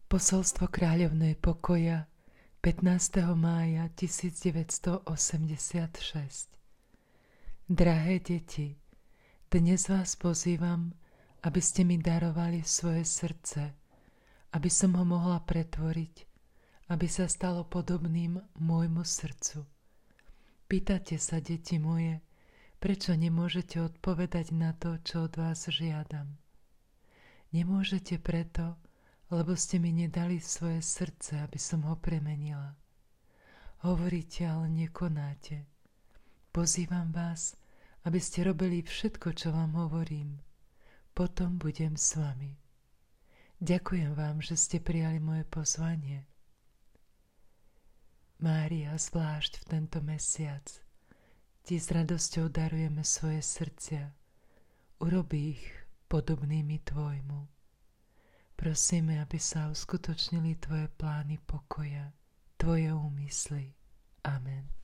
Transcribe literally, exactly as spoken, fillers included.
Posolstvo kráľovnej pokoja pätnásteho mája tisícdeväťstoosemdesiatšesť. Drahé deti, dnes vás pozývam, aby ste mi darovali svoje srdce, aby som ho mohla pretvoriť, aby sa stalo podobným môjmu srdcu. Pýtate sa, deti moje, prečo nemôžete odpovedať na to, čo od vás žiadam. Nemôžete preto, lebo ste mi nedali svoje srdce, aby som ho premenila. Hovoríte, ale nekonáte. Pozývam vás, aby ste robili všetko, čo vám hovorím. Potom budem s vami. Ďakujem vám, že ste prijali moje pozvanie. Mária, zvlášť v tento mesiac ti s radosťou darujeme svoje srdcia. Urobi ich podobnými tvojmu. Prosíme, aby sa uskutočnili tvoje plány pokoja, tvoje úmysly. Amen.